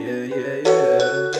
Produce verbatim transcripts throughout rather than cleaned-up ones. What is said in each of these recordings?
yeah, yeah, yeah.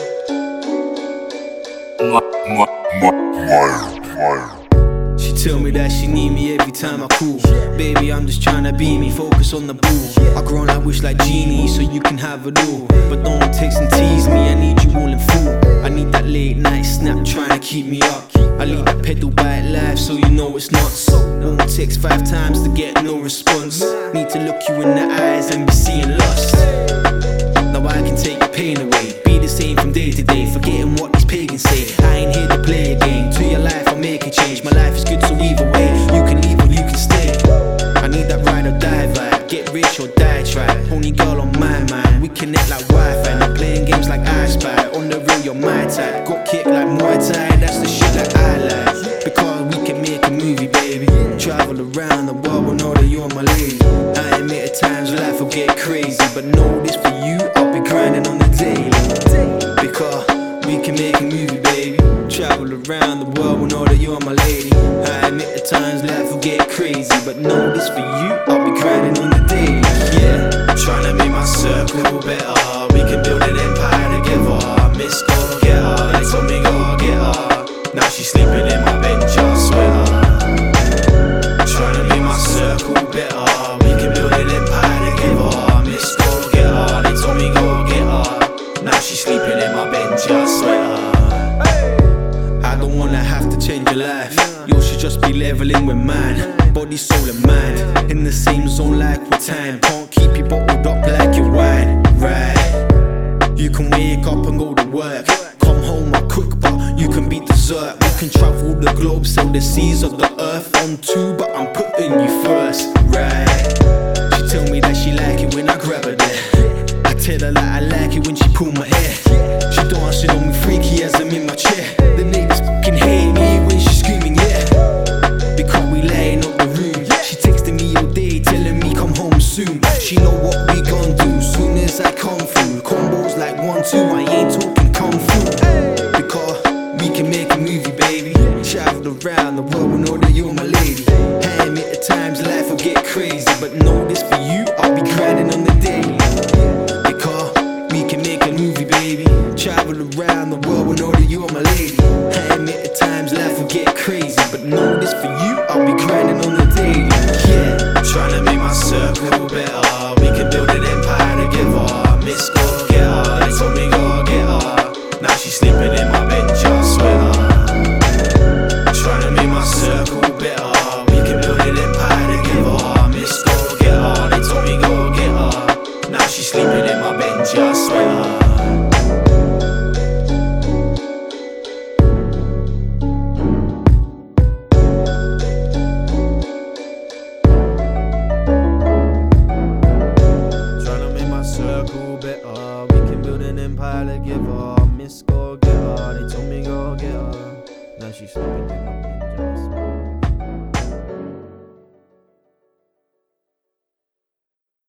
She tell me that she need me every time I call. Baby, I'm just tryna be me, focus on the ball. I grown, I wish like Genie, so you can have it all. But don't text and tease me, I need you all in full. I need that late night snap tryna keep me up. I leave that pedal bike life so you know it's nuts. Won't text five times to get no response. Need to look you in the eyes and be seeing lust. Now I can take your pain away, be the same from day to day, forgetting what these pagans say. I ain't here to play a game, to your life I'll make a change. My life is good so either way, you can leave or you can stay. I need that ride or die vibe, get rich or die try. Only girl on my mind, we connect like Wi-Fi. Not playing games like I Spy, on the real you're my type. Got kicked like Muay Thai, that's the shit that I like. Because we can make a movie baby, travel around the world, we'll know that you're my lady. I admit at times life will get crazy, but know this for you, I'll be grinding on the daily. Because we can make a movie baby, travel around the world, we'll know that you're my lady. I admit at times life will get crazy, but know this for you, I'll be grinding on the daily. Yeah, tryna make my circle better, we can build an empire together. Miss go get her, they told me go get her. Now she's sleeping in my bed, just swear her. Tryna make my circle better, we can build an empire together. Miss go get her, they told me go get her. Now she's sleeping in my bed, just swear her. I don't wanna have to change your life, yours should just be leveling with mine. Body, soul and mind, in the same zone like with time. Can't keep you bottled up like your wine, right? You can wake up and go to work, come home I cook but you can be dessert. We can travel the globe, sail the seas of the earth. On two but I'm putting you first, right? She tell me that she like it when I grab her there. I tell her that I like it when she pull my hair. She dancing on me freaky as I'm in my chair. The neighbors fucking hate me when she's screaming, yeah. Because we laying up the room. She texting me all day telling me come home soon. She know what we gon' do soon as I come through. Combos like one, two, I ain't talking kung fu. Because we can make a movie baby, travel around the world, we know that you're my lady. I admit at times life will get crazy, but know this for you, I'll be grinding on the daily. Because we can make a movie baby, travel around the world, we know that you're my lady. I admit at times life will get crazy, but know this for you, I'll be grinding on the daily. Yeah, tryna make my circle better, we can build an empire together. Miss go get her, they told me go get her. Now she's sleeping in my bed, just swear her. Tryna make my circle better, we can build an empire together. Miss go get her, they told me go get her. Now she's sleeping in my bed, just swear her. Circle better, we can build an empire together. Miss go get her, they told me go get her. Now she's sleeping in my bed.